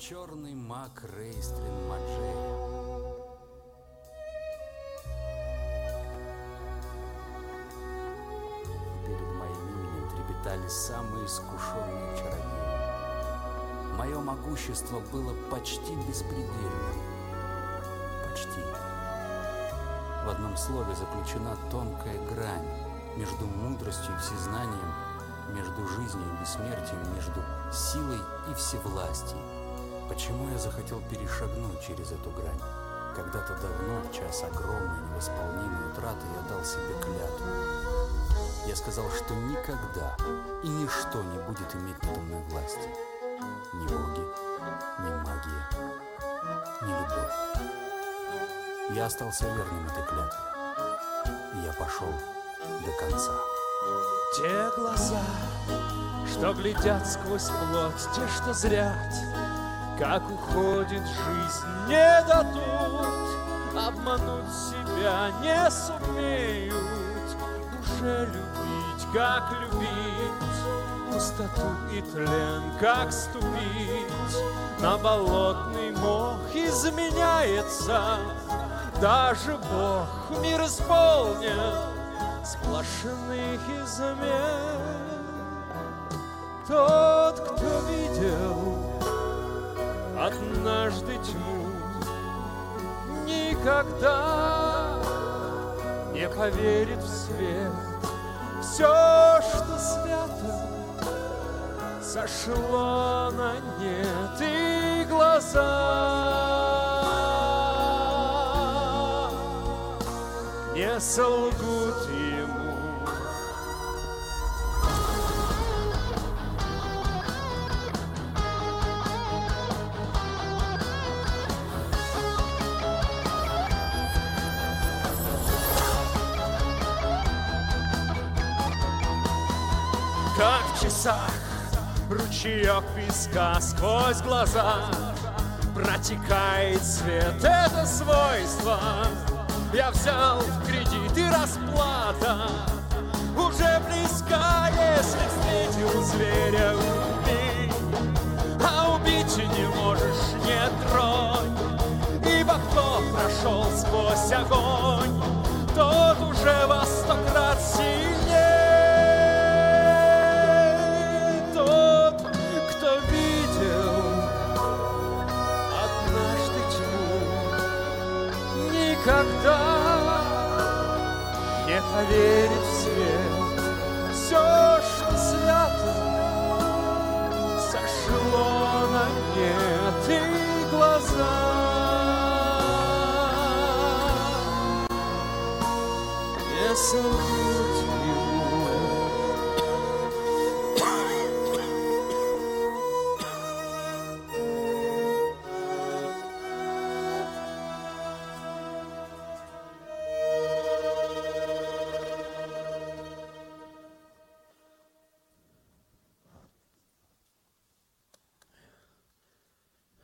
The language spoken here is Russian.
черный маг Рейстлин Маджея. Перед моим именем трепетали самые искушенные чародеи. Мое могущество было почти беспредельным. Почти. В одном слове заключена тонкая грань между мудростью и всезнанием, между жизнью и бессмертием, между силой и всевластием. Почему я захотел перешагнуть через эту грань? Когда-то давно, в час огромной невосполнимой утраты, я дал себе клятву. Я сказал, что никогда и ничто не будет иметь надо мной власти. Ни боги, ни магия, ни любовь. Я остался верным этой клятве. И я пошел до конца. Те глаза, что глядят сквозь плоть, те, что зрят, как уходит жизнь, не дадут обмануть себя, не сумеют уже любить, как любить, пустоту и тлен, как ступить на болотный мох. Изменяется даже Бог, мир исполнен сплошных измен. Тот, кто видел однажды тьму, никогда не поверит в свет. Все, что свято, сошло на нет, и глаза не солгут ему. Как в часах ручеек песка сквозь глаза протекает свет. Это свойство я взял в кредит, и расплата уже близка. Если встретил зверя, убей, а убить не можешь, не тронь. Ибо кто прошел сквозь огонь, тот уже во 100 крат сильнее. Тот, кто видел однажды тьму, никогда не поверит в свет. Все, что свято, сошло на нет, и глаза не солгут.